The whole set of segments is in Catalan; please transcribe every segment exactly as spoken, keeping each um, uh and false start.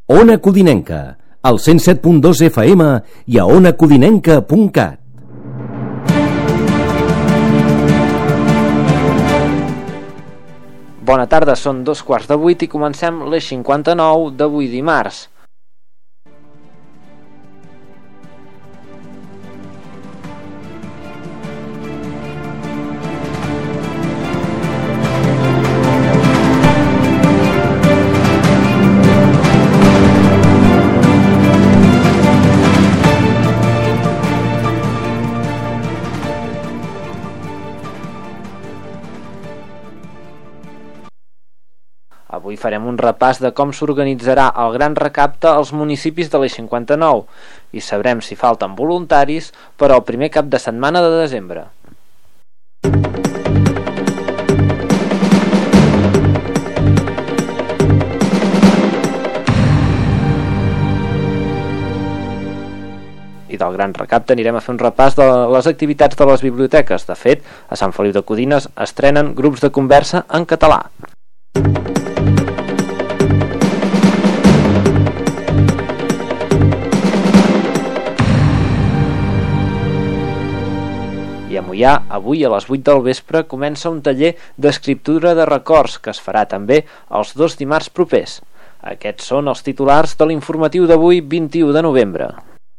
Ona Codinenca, al cent set punt dos F M i a ona codinenca punt cat. Bona tarda, són dos quarts de vuit i comencem l'Eix cinquanta-nou d'avui dimarts. Avui farem un repàs de com s'organitzarà el gran recapte als municipis de l'Eix cinquanta-nou i sabrem si falten voluntaris per al primer cap de setmana de desembre. I del gran recapte anirem a fer un repàs de les activitats de les biblioteques. De fet, a Sant Feliu de Codines estrenen grups de conversa en català. I a Moià, avui a les vuit del vespre comença un taller d'escriptura de records que es farà també els dos dimarts propers. Aquests són els titulars de l'informatiu d'avui, vint-i-u de novembre.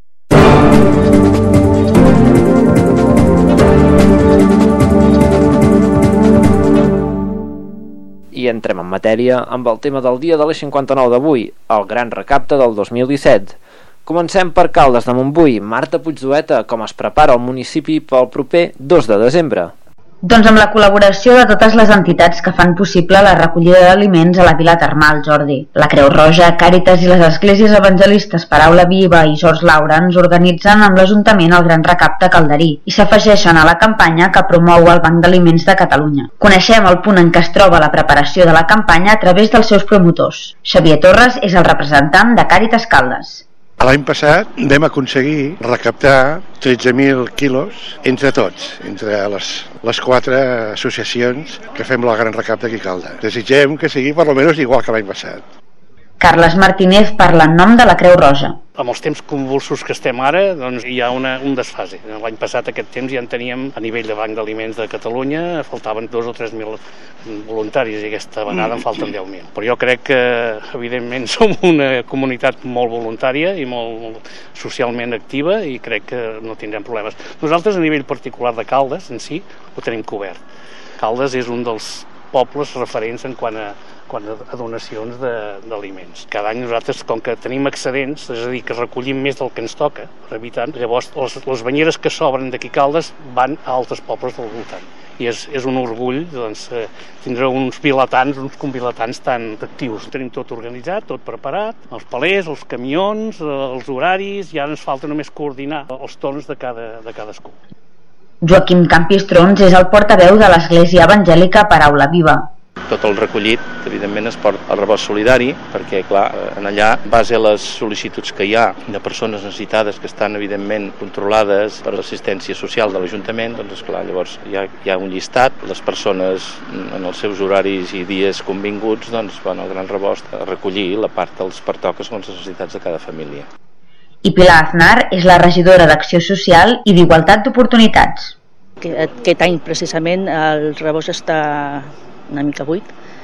I entrem en matèria amb el tema del dia de l'Eix cinquanta-nou d'avui, el gran recapte del dos mil disset. Comencem per Caldes de Montbui. Marta Puigdueta, com es prepara el municipi pel proper dos de desembre? Doncs amb la col·laboració de totes les entitats que fan possible la recollida d'aliments a la Vila Termal, Jordi. La Creu Roja, Càritas i les esglésies evangelistes Paraula Viva i George Lawrence organitzen amb l'Ajuntament el Gran Recapte Calderí i s'afegeixen a la campanya que promou el Banc d'Aliments de Catalunya. Coneixem el punt en què es troba la preparació de la campanya a través dels seus promotors. Xavier Torres és el representant de Càritas Caldes. L'any passat vam aconseguir recaptar tretze mil quilos entre tots, entre les, les quatre associacions que fem el gran recapte aquí a Caldes. Desitgem que sigui per almenys igual que l'any passat. Carles Martínez parla en nom de la Creu Roja. Amb els temps convulsos que estem ara, doncs hi ha una, un desfase. L'any passat aquest temps ja en teníem a nivell de Banc d'Aliments de Catalunya, faltaven dos o tres mil voluntaris i aquesta vegada en falten deu mil. Però jo crec que, evidentment, som una comunitat molt voluntària i molt, molt socialment activa i crec que no tindrem problemes. Nosaltres, a nivell particular de Caldes, en si, ho tenim cobert. Caldes és un dels pobles referents en quant a quan a donacions d'aliments. Cada any nosaltres, com que tenim excedents, és a dir, que recollim més del que ens toca per habitant, llavors les, les banyeres que s'obren d'aquí Caldes van a altres pobles del voltant. I és, és un orgull doncs, eh, tindre uns vilatans, uns convilatans tan actius. Tenim tot organitzat, tot preparat, els palers, els camions, els horaris, i ara ens falta només coordinar els torns de, cada, de cadascú. Joaquim Campistrons és el portaveu de l'Església Evangèlica Paraula Viva. Tot el recollit, evidentment, es porta al rebost solidari, perquè, clar, en allà, en base a les sol·licituds que hi ha de persones necessitades que estan, evidentment, controlades per l'assistència social de l'Ajuntament, doncs, esclar, llavors hi ha, hi ha un llistat, les persones en els seus horaris i dies convinguts, doncs, van al gran rebost a recollir la part que els pertoca segons les necessitats de cada família. I Pilar Aznar és la regidora d'Acció Social i d'Igualtat d'Oportunitats. Aquest any, precisament, el rebost està una mica buit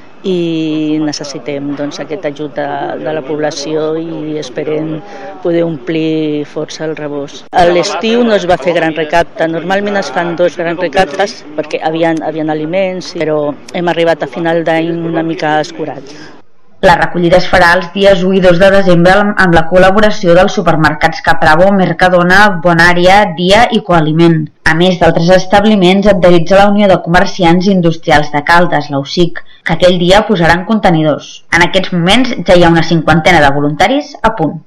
i necessitem doncs, aquest ajut de, de la població i esperem poder omplir força el rebost. A l'estiu no es va fer gran recapte, normalment es fan dos grans recaptes perquè havien, havien aliments, però hem arribat a final d'any una mica escurats. La recollida es farà els dies u i dos de desembre amb la col·laboració dels supermercats Capravo, Mercadona, Bonària, Dia i Coaliment. A més d'altres establiments adherits a la Unió de Comerciants Industrials de Caldes, la U C I C, que aquell dia posaran contenidors. En aquests moments ja hi ha una cinquantena de voluntaris a punt.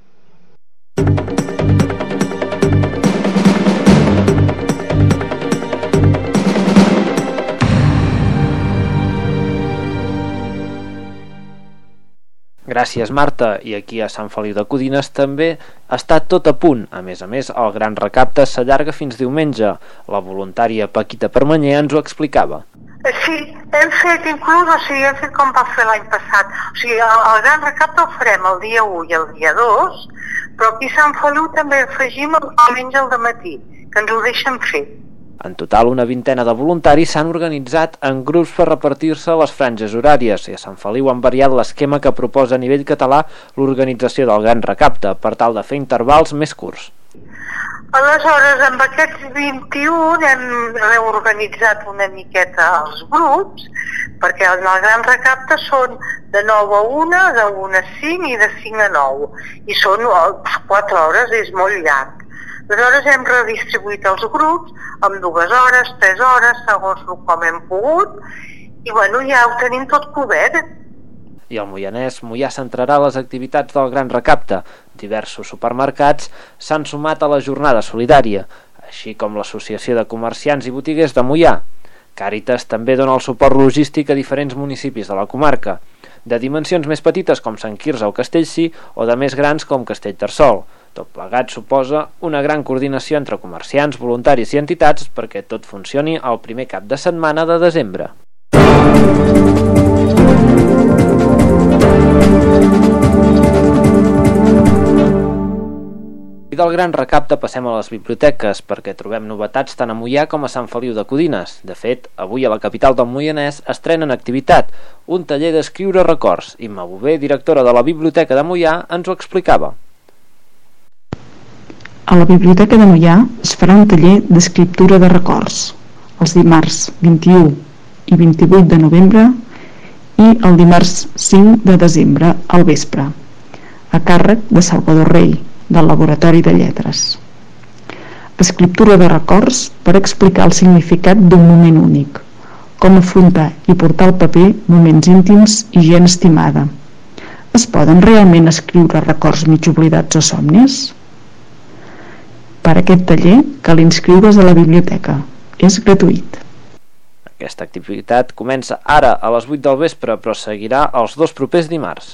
Gràcies, Marta. I aquí a Sant Feliu de Codines també està tot a punt. A més a més, el gran recapte s'allarga fins diumenge. La voluntària Paquita Permanyer ens ho explicava. Sí, hem fet inclús, o sigui, hem fet com va fer l'any passat. O sigui, el, el gran recapte el farem el dia u i el dia dos, però aquí a Sant Feliu també afegim el diumenge al dematí, que ens ho deixen fer. En total, una vintena de voluntaris s'han organitzat en grups per repartir-se les franges horàries i a Sant Feliu han variat l'esquema que proposa a nivell català l'organització del gran recapte per tal de fer intervals més curts. Aleshores, amb aquests vint-i-un hem reorganitzat una miqueta els grups, perquè en el gran recapte són de nou a una, de una a cinc i de cinc a nou, i són quatre hores, és molt llarg. Aleshores hem redistribuït els grups amb dues hores, tres hores, segons com hem pogut, i bueno, ja ho tenim tot cobert. I el Moianès Moià centrarà les activitats del gran recapte. Diversos supermercats s'han sumat a la jornada solidària, així com l'Associació de Comerciants i Botiguers de Moià. Càritas també dona el suport logístic a diferents municipis de la comarca, de dimensions més petites com Sant Quirze o Castellcí o de més grans com Castellterçol. Tot plegat suposa una gran coordinació entre comerciants, voluntaris i entitats perquè tot funcioni el primer cap de setmana de desembre. I del gran recapte passem a les biblioteques perquè trobem novetats tant a Moià com a Sant Feliu de Codines. De fet, avui a la capital del Moianès estrenen activitat, un taller d'escriure records. Imma Bové, directora de la Biblioteca de Moià, ens ho explicava. A la Biblioteca de Moià es farà un taller d'escriptura de records els dimarts vint-i-u i vint-i-vuit de novembre i el dimarts cinc de desembre al vespre, a càrrec de Salvador Rey, del Laboratori de Lletres. Escriptura de records per explicar el significat d'un moment únic, com afrontar i portar al paper moments íntims i gent estimada. Es poden realment escriure records mig oblidats o somnis? Per aquest taller cal inscriure's a la biblioteca. És gratuït. Aquesta activitat comença ara a les vuit del vespre, però seguirà els dos propers dimarts.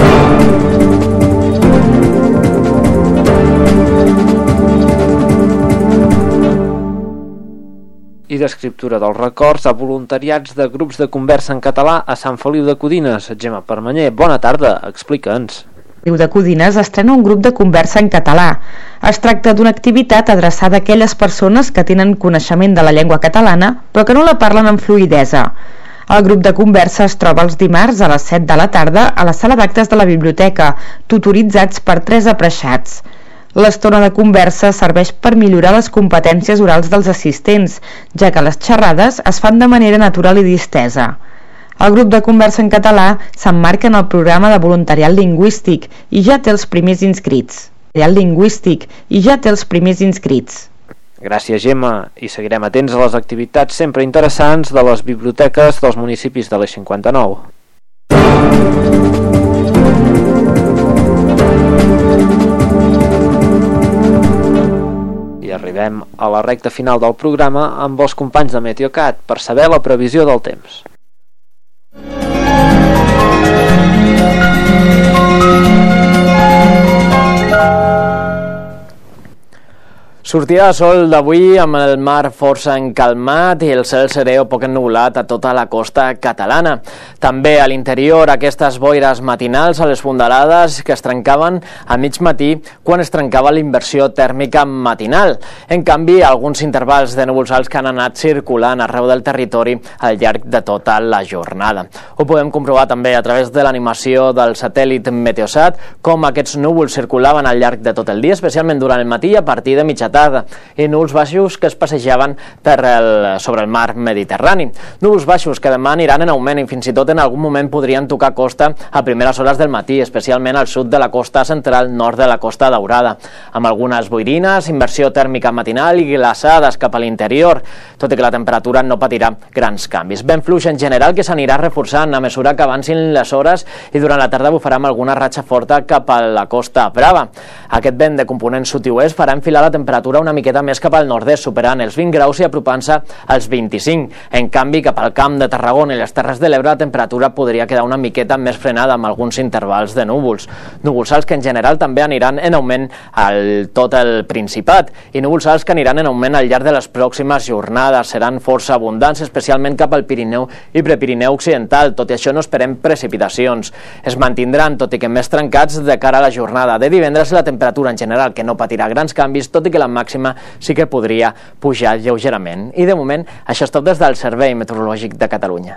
I d'escriptura dels records a voluntariats de grups de conversa en català a Sant Feliu de Codines. Gemma Permanyer, bona tarda, explica'ns. Feliu de Codines estrena un grup de conversa en català. Es tracta d'una activitat adreçada a aquelles persones que tenen coneixement de la llengua catalana però que no la parlen amb fluïdesa. El grup de conversa es troba els dimarts a les set de la tarda a la sala d'actes de la biblioteca, tutoritzats per tres apreixats. L'estona de conversa serveix per millorar les competències orals dels assistents, ja que les xerrades es fan de manera natural i distesa. El grup de conversa en català s'emmarca en el programa de voluntariat lingüístic i ja té els primers inscrits. lingüístic i ja té els primers inscrits. Gràcies, Gemma, i seguirem atents a les activitats sempre interessants de les biblioteques dels municipis de l'Eix cinquanta-nou. I arribem a la recta final del programa amb els companys de Meteocat per saber la previsió del temps. Sortida de sol d'avui amb el mar força encalmat i el cel serè o poc ennubulat a tota la costa catalana. També a l'interior aquestes boires matinals a les fondalades que es trencaven a mig matí quan es trencava l'inversió tèrmica matinal. En canvi, alguns intervals de núvols alts que han anat circulant arreu del territori al llarg de tota la jornada. Ho podem comprovar també a través de l'animació del satèl·lit Meteosat, com aquests núvols circulaven al llarg de tot el dia, especialment durant el matí a partir de mitja tarda, i núvols baixos que es passejaven per el, sobre el mar Mediterrani. Núvols baixos que demà aniran en augment i fins i tot en algun moment podrien tocar costa a primeres hores del matí, especialment al sud de la costa central, nord de la Costa Daurada, amb algunes boirines, inversió tèrmica matinal i glaçades cap a l'interior, tot i que la temperatura no patirà grans canvis. Vent fluix en general que s'anirà reforçant a mesura que avancin les hores i durant la tarda bufarà amb alguna ratxa forta cap a la Costa Brava. Aquest vent de component sud i oest farà enfilar la temperatura mourà una miqueta més cap al nord-est, superant els vint graus i apropant-se als vint-i-cinc. En canvi, cap al Camp de Tarragona i les Terres de l'Ebre la temperatura podria quedar una miqueta més frenada amb alguns intervals de núvols. Núvols alts que en general també aniran en augment al tot el Principat i núvols alts que aniran en augment al llarg de les pròximes jornades. Seran força abundants, especialment cap al Pirineu i Prepirineu Occidental. Tot i això no esperem precipitacions. Es mantindran, tot i que més trencats, de cara a la jornada de divendres la temperatura en general, que no patirà grans canvis, tot i que la màxima sí que podria pujar lleugerament. I de moment, això és tot des del Servei Meteorològic de Catalunya.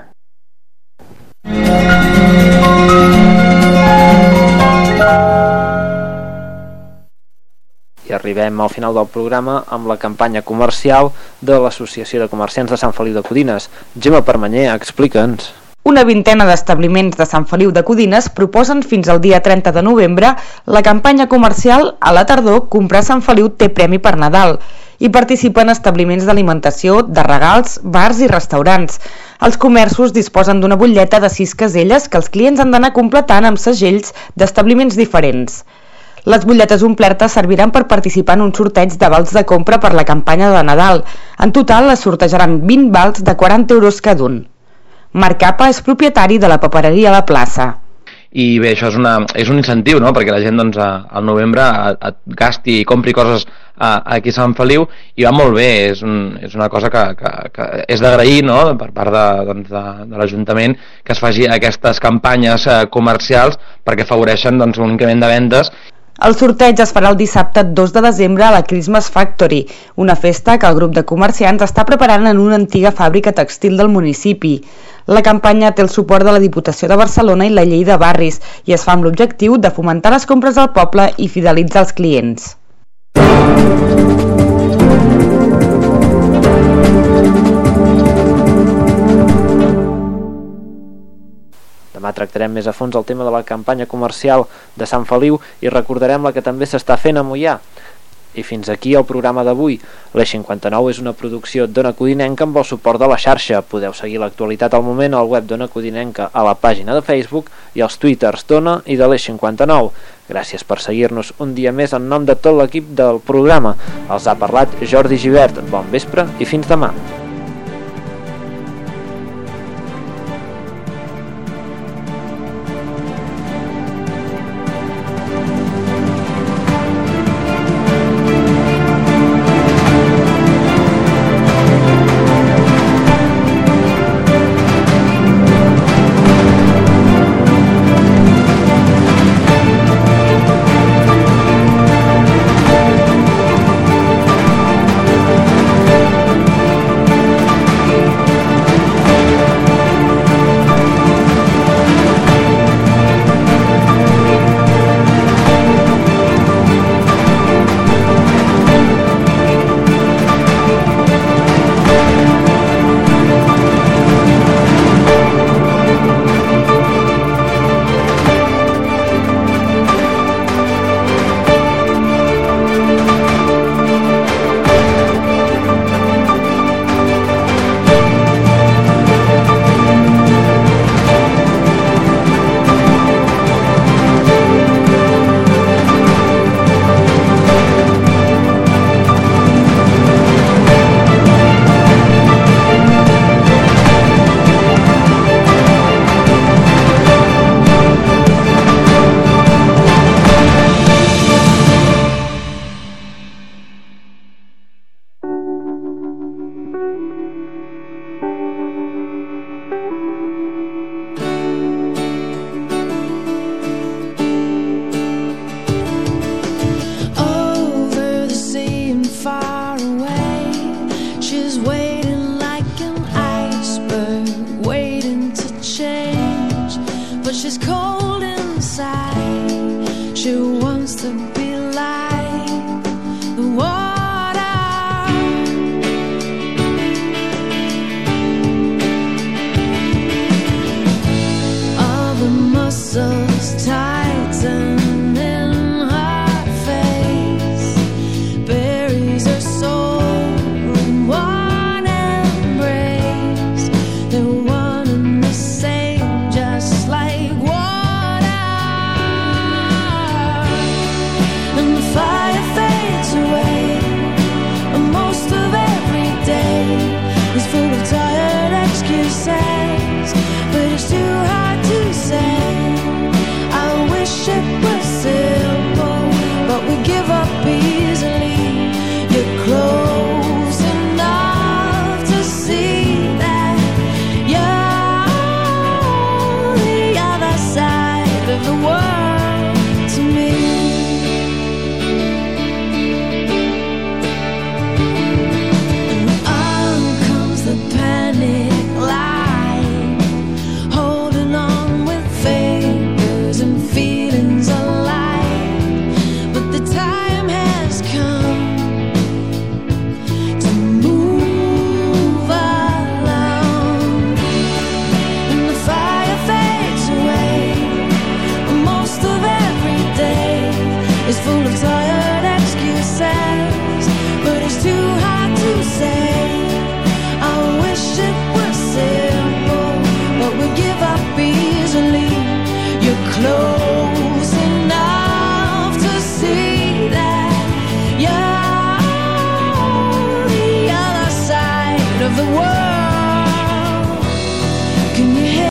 I arribem al final del programa amb la campanya comercial de l'Associació de Comerciants de Sant Feliu de Codines. Gemma Permanyer, explica'ns. Una vintena d'establiments de Sant Feliu de Codines proposen fins al dia trenta de novembre la campanya comercial A la tardor, comprar Sant Feliu té premi per Nadal. Hi participen establiments d'alimentació, de regals, bars i restaurants. Els comerços disposen d'una butlleta de sis caselles que els clients han d'anar completant amb segells d'establiments diferents. Les butlletes omplertes serviran per participar en un sorteig de vals de compra per la campanya de Nadal. En total es sortejaran vint vals de quaranta euros cada un. Marc Capa és propietari de la papereria La Plaça. I bé, això és, una, és un incentiu, no?, perquè la gent doncs, al novembre et gasti i compri coses a, aquí a Sant Feliu, i va molt bé, és, un, és una cosa que, que, que és d'agrair, no?, per part de, doncs, de, de l'Ajuntament, que es faci aquestes campanyes comercials perquè afavoreixen doncs, un increment de vendes. El sorteig es farà el dissabte dos de desembre a la Christmas Factory, una festa que el grup de comerciants està preparant en una antiga fàbrica textil del municipi. La campanya té el suport de la Diputació de Barcelona i la Llei de Barris i es fa amb l'objectiu de fomentar les compres al poble i fidelitzar els clients. Demà tractarem més a fons el tema de la campanya comercial de Sant Feliu i recordarem la que també s'està fent a Moià. I fins aquí el programa d'avui. L'Eix cinquanta nou és una producció d'Ona Codinenca amb el suport de la xarxa. Podeu seguir l'actualitat al moment al web d'Ona Codinenca, a la pàgina de Facebook i als twitters d'Ona i de l'Eix cinquanta nou. Gràcies per seguir-nos un dia més en nom de tot l'equip del programa. Els ha parlat Jordi Givert. Bon vespre i fins demà. She's cold inside. She wants to be